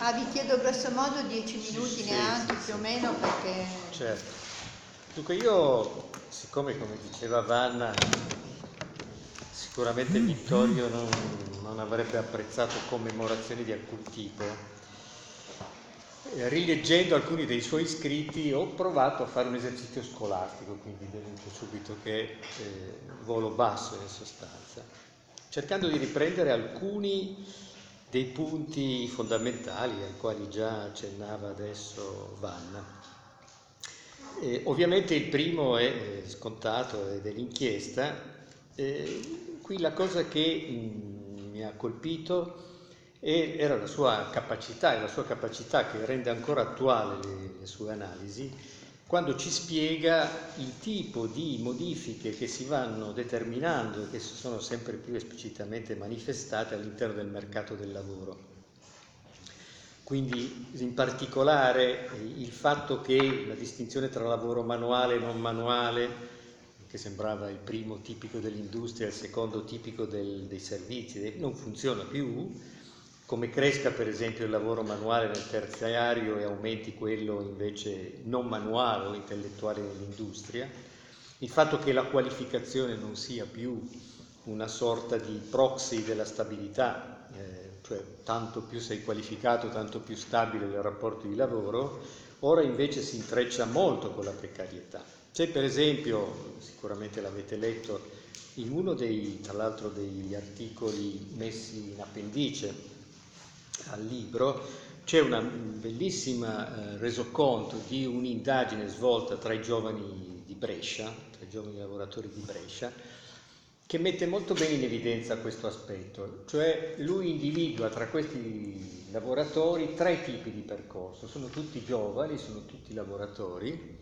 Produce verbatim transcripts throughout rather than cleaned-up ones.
Ah, vi chiedo grosso modo dieci minuti Sì, neanche, sì, più o sì. meno, perché... Certo. Dunque io, siccome come diceva Vanna, sicuramente Vittorio non, non avrebbe apprezzato commemorazioni di alcun tipo, eh, rileggendo alcuni dei suoi scritti ho provato a fare un esercizio scolastico, quindi venuto subito che eh, volo basso in sostanza, cercando di riprendere alcuni dei punti fondamentali ai quali già accennava adesso Vanna. Eh, ovviamente il primo è eh, scontato, è dell'inchiesta. Eh, qui la cosa che mh, mi ha colpito è- era la sua capacità, e la sua capacità che rende ancora attuale le, le sue analisi, quando ci spiega il tipo di modifiche che si vanno determinando e che si sono sempre più esplicitamente manifestate all'interno del mercato del lavoro. Quindi in particolare il fatto che la distinzione tra lavoro manuale e non manuale, che sembrava il primo tipico dell'industria e il secondo tipico del, dei servizi, non funziona più, come cresca per esempio il lavoro manuale nel terziario e aumenti quello invece non manuale o intellettuale nell'industria, il fatto che la qualificazione non sia più una sorta di proxy della stabilità, eh, cioè tanto più sei qualificato, tanto più stabile il rapporto di lavoro, ora invece si intreccia molto con la precarietà. C'è per esempio, sicuramente l'avete letto, in uno dei, tra l'altro degli articoli messi in appendice al libro, c'è una bellissima eh, resoconto di un'indagine svolta tra i giovani di Brescia, tra i giovani lavoratori di Brescia, che mette molto bene in evidenza questo aspetto, cioè lui individua tra questi lavoratori tre tipi di percorso, sono tutti giovani, sono tutti lavoratori,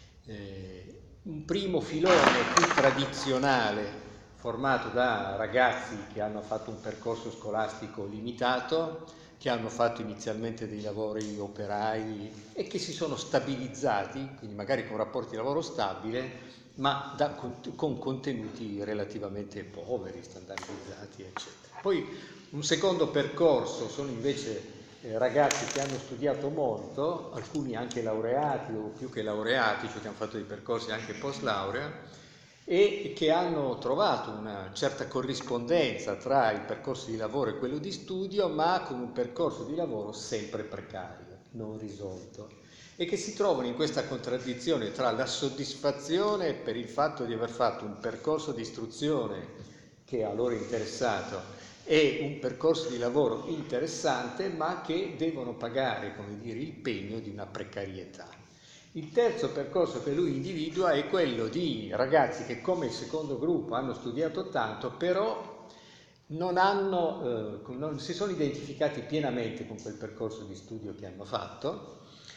eh, un primo filone più tradizionale formato da ragazzi che hanno fatto un percorso scolastico limitato, che hanno fatto inizialmente dei lavori operai e che si sono stabilizzati, quindi magari con rapporti di lavoro stabile, ma da, con contenuti relativamente poveri, standardizzati, eccetera. Poi un secondo percorso sono invece eh, ragazzi che hanno studiato molto, alcuni anche laureati o più che laureati, cioè che hanno fatto dei percorsi anche post laurea, e che hanno trovato una certa corrispondenza tra il percorso di lavoro e quello di studio, ma con un percorso di lavoro sempre precario, non risolto, e che si trovano in questa contraddizione tra la soddisfazione per il fatto di aver fatto un percorso di istruzione che a loro è interessato e un percorso di lavoro interessante, ma che devono pagare, come dire, il pegno di una precarietà. Il terzo percorso che lui individua è quello di ragazzi che come il secondo gruppo hanno studiato tanto, però non, hanno, eh, non si sono identificati pienamente con quel percorso di studio che hanno fatto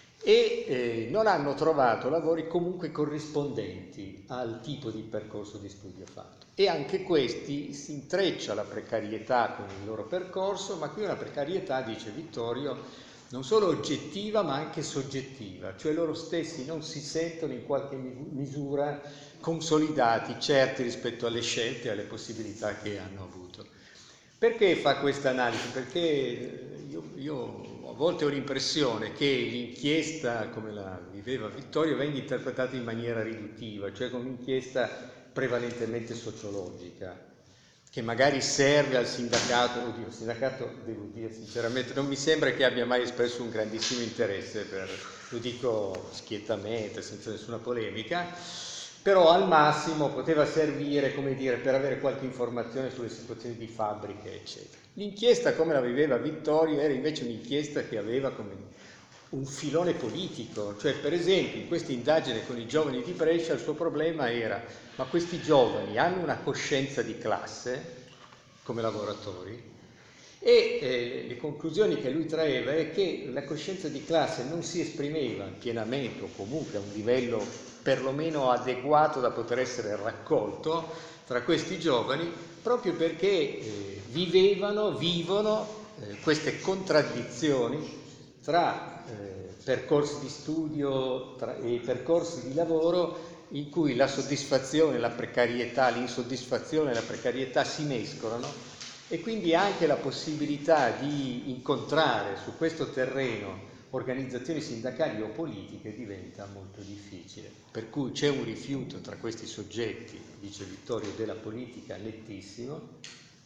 e eh, non hanno trovato lavori comunque corrispondenti al tipo di percorso di studio fatto. E anche questi si intreccia la precarietà con il loro percorso, ma qui una precarietà, dice Vittorio, non solo oggettiva ma anche soggettiva, cioè loro stessi non si sentono in qualche misura consolidati, certi rispetto alle scelte e alle possibilità che hanno avuto. Perché fa questa analisi? Perché io, io a volte ho l'impressione che l'inchiesta, come la viveva Vittorio, venga interpretata in maniera riduttiva, cioè come un'inchiesta prevalentemente sociologica, che magari serve al sindacato. Oddio, il sindacato, devo dire sinceramente, non mi sembra che abbia mai espresso un grandissimo interesse, per, lo dico schiettamente, senza nessuna polemica, però al massimo poteva servire, come dire, per avere qualche informazione sulle situazioni di fabbriche, eccetera. L'inchiesta, come la viveva Vittorio, era invece un'inchiesta che aveva come un filone politico, cioè per esempio in questa indagine con i giovani di Brescia il suo problema era: ma questi giovani hanno una coscienza di classe come lavoratori? E eh, le conclusioni che lui traeva è che la coscienza di classe non si esprimeva pienamente o comunque a un livello perlomeno adeguato da poter essere raccolto tra questi giovani, proprio perché eh, vivevano, vivono eh, queste contraddizioni tra eh, percorsi di studio tra, e percorsi di lavoro in cui la soddisfazione, la precarietà, l'insoddisfazione e la precarietà si mescolano e quindi anche la possibilità di incontrare su questo terreno organizzazioni sindacali o politiche diventa molto difficile. Per cui c'è un rifiuto tra questi soggetti, dice Vittorio, della politica nettissimo,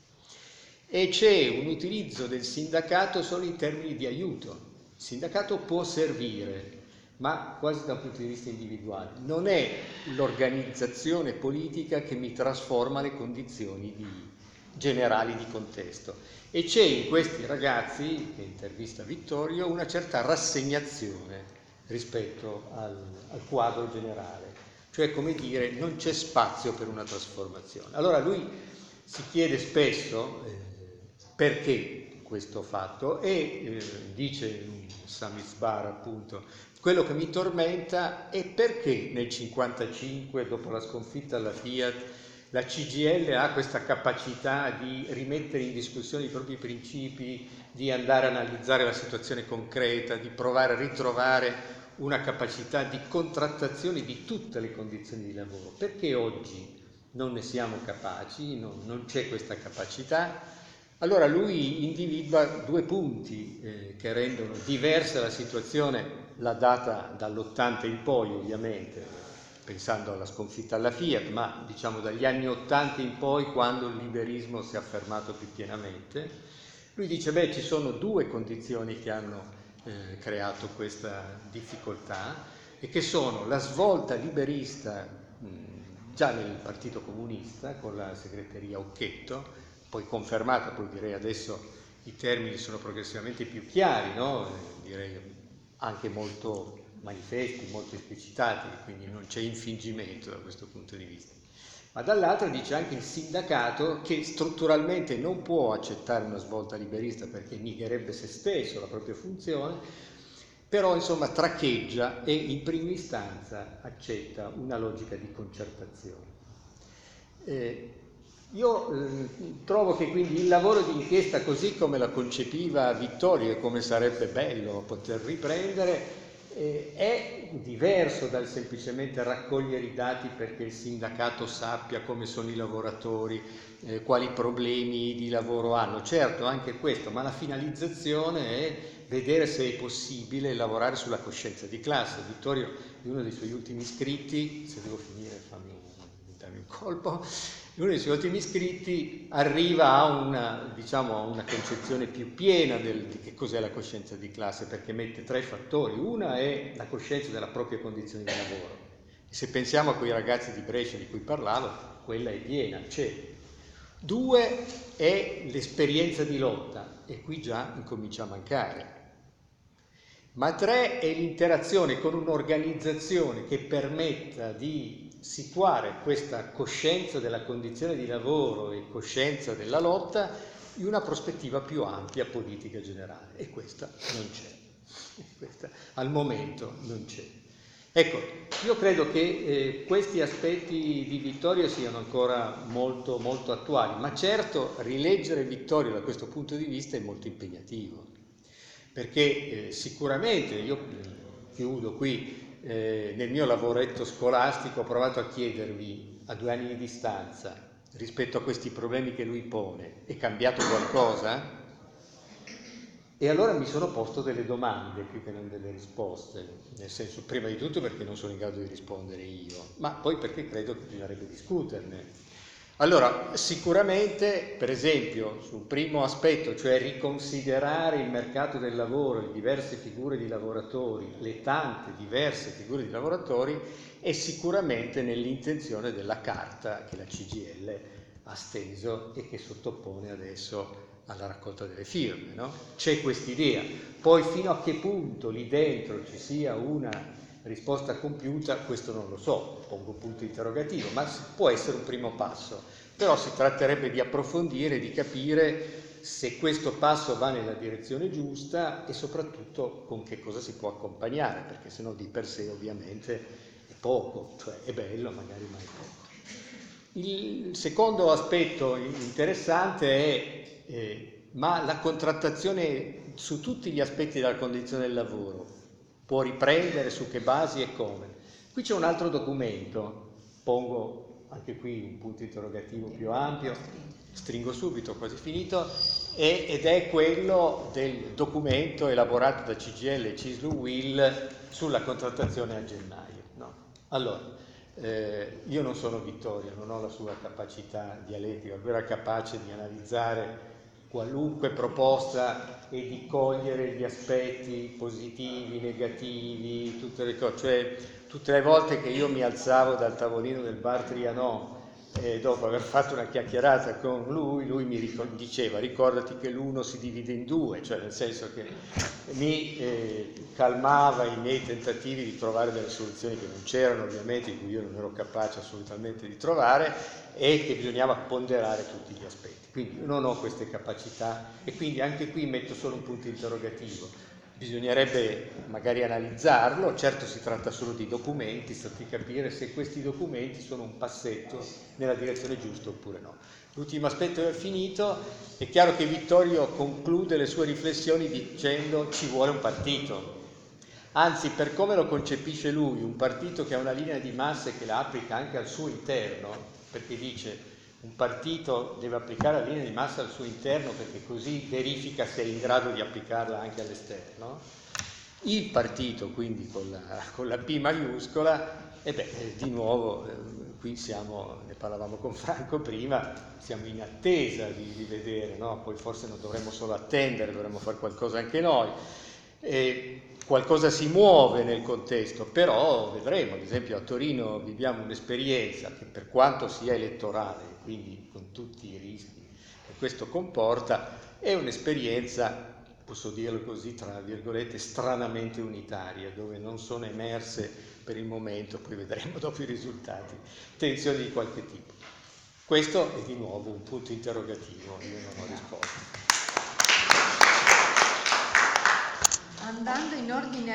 e c'è un utilizzo del sindacato solo in termini di aiuto. Il sindacato può servire, ma quasi da un punto di vista individuale. Non è l'organizzazione politica che mi trasforma le condizioni di, generali di contesto. E c'è in questi ragazzi, che intervista Vittorio, una certa rassegnazione rispetto al, al quadro generale. Cioè, come dire, non c'è spazio per una trasformazione. Allora lui si chiede spesso eh, perché questo fatto e eh, dice Samizbar appunto, quello che mi tormenta è perché nel cinquantacinque, dopo la sconfitta alla Fiat, la C G I L ha questa capacità di rimettere in discussione i propri principi, di andare a analizzare la situazione concreta, di provare a ritrovare una capacità di contrattazione di tutte le condizioni di lavoro. Perché oggi non ne siamo capaci, non, non c'è questa capacità? Allora lui individua due punti eh, che rendono diversa la situazione, la data dall'ottanta in poi ovviamente, pensando alla sconfitta alla Fiat, ma diciamo dagli anni ottanta in poi, quando il liberismo si è affermato più pienamente. Lui dice, beh, ci sono due condizioni che hanno eh, creato questa difficoltà e che sono la svolta liberista mh, già nel Partito Comunista con la segreteria Occhetto, poi confermata, poi direi adesso i termini sono progressivamente più chiari, no? Eh, direi anche molto manifesti, molto esplicitati, quindi non c'è infingimento da questo punto di vista. Ma dall'altro dice anche il sindacato che strutturalmente non può accettare una svolta liberista perché negherebbe se stesso, la propria funzione, però insomma traccheggia e in prima istanza accetta una logica di concertazione. Eh, io eh, trovo che quindi il lavoro di inchiesta, così come la concepiva Vittorio e come sarebbe bello poter riprendere, eh, è diverso dal semplicemente raccogliere i dati perché il sindacato sappia come sono i lavoratori, eh, quali problemi di lavoro hanno. Certo, anche questo, ma la finalizzazione è vedere se è possibile lavorare sulla coscienza di classe. Vittorio, in uno dei suoi ultimi scritti, se devo finire fammi dammi un colpo, in uno dei suoi ultimi scritti arriva a una, diciamo, a una concezione più piena del, di che cos'è la coscienza di classe, perché mette tre fattori. Una è la coscienza della propria condizione di lavoro. E se pensiamo a quei ragazzi di Brescia di cui parlavo, quella è piena, c'è. Due è l'esperienza di lotta, e qui già incomincia a mancare. Ma tre è l'interazione con un'organizzazione che permetta di situare questa coscienza della condizione di lavoro e coscienza della lotta in una prospettiva più ampia politica generale, e questa non c'è, questa al momento non c'è. Ecco, io credo che eh, questi aspetti di Vittorio siano ancora molto, molto attuali, ma certo rileggere Vittorio da questo punto di vista è molto impegnativo, perché eh, sicuramente, io chiudo qui, Eh, nel mio lavoretto scolastico ho provato a chiedervi a due anni di distanza rispetto a questi problemi che lui pone, è cambiato qualcosa? E allora mi sono posto delle domande più che non delle risposte, nel senso, prima di tutto perché non sono in grado di rispondere io, ma poi perché credo che bisognerebbe discuterne. Allora, sicuramente, per esempio, sul primo aspetto, cioè riconsiderare il mercato del lavoro, le diverse figure di lavoratori, le tante diverse figure di lavoratori, è sicuramente nell'intenzione della carta che la C G I L ha steso e che sottopone adesso alla raccolta delle firme, no? C'è quest'idea. Poi fino a che punto lì dentro ci sia una risposta compiuta, questo non lo so, pongo un punto interrogativo, ma può essere un primo passo. Però si tratterebbe di approfondire, di capire se questo passo va nella direzione giusta e soprattutto con che cosa si può accompagnare, perché sennò di per sé ovviamente è poco, cioè è bello magari, ma è poco. Il secondo aspetto interessante è eh, ma la contrattazione su tutti gli aspetti della condizione del lavoro può riprendere, su che basi e come? Qui c'è un altro documento, pongo anche qui un punto interrogativo più ampio, stringo subito, ho quasi finito, e, ed è quello del documento elaborato da C G I L e Cislu Will sulla contrattazione a gennaio. No? Allora, eh, io non sono Vittorio, non ho la sua capacità dialettica, lui era capace di analizzare qualunque proposta e di cogliere gli aspetti positivi, negativi, tutte le cose, cioè tutte le volte che io mi alzavo dal tavolino del bar Trianon e dopo aver fatto una chiacchierata con lui, lui mi ricor- diceva ricordati che l'uno si divide in due, cioè nel senso che mi eh, calmava i miei tentativi di trovare delle soluzioni che non c'erano ovviamente, di cui io non ero capace assolutamente di trovare, e che bisognava ponderare tutti gli aspetti. Quindi io non ho queste capacità e quindi anche qui metto solo un punto interrogativo. Bisognerebbe magari analizzarlo, certo si tratta solo di documenti, sta di capire se questi documenti sono un passetto nella direzione giusta oppure no. L'ultimo aspetto è finito, è chiaro che Vittorio conclude le sue riflessioni dicendo ci vuole un partito. Anzi, per come lo concepisce lui, un partito che ha una linea di masse che la applica anche al suo interno, perché dice un partito deve applicare la linea di massa al suo interno perché così verifica se è in grado di applicarla anche all'esterno. Il partito, quindi con la, con la P maiuscola, e beh, eh, di nuovo, eh, qui siamo, ne parlavamo con Franco prima, siamo in attesa di, di vedere, no? Poi forse non dovremmo solo attendere, dovremmo fare qualcosa anche noi. E qualcosa si muove nel contesto, però vedremo, ad esempio a Torino viviamo un'esperienza che per quanto sia elettorale, quindi con tutti i rischi che questo comporta, è un'esperienza, posso dirlo così, tra virgolette, stranamente unitaria, dove non sono emerse per il momento, poi vedremo dopo i risultati, tensioni di qualche tipo. Questo è di nuovo un punto interrogativo, io non ho risposta. Andando in ordine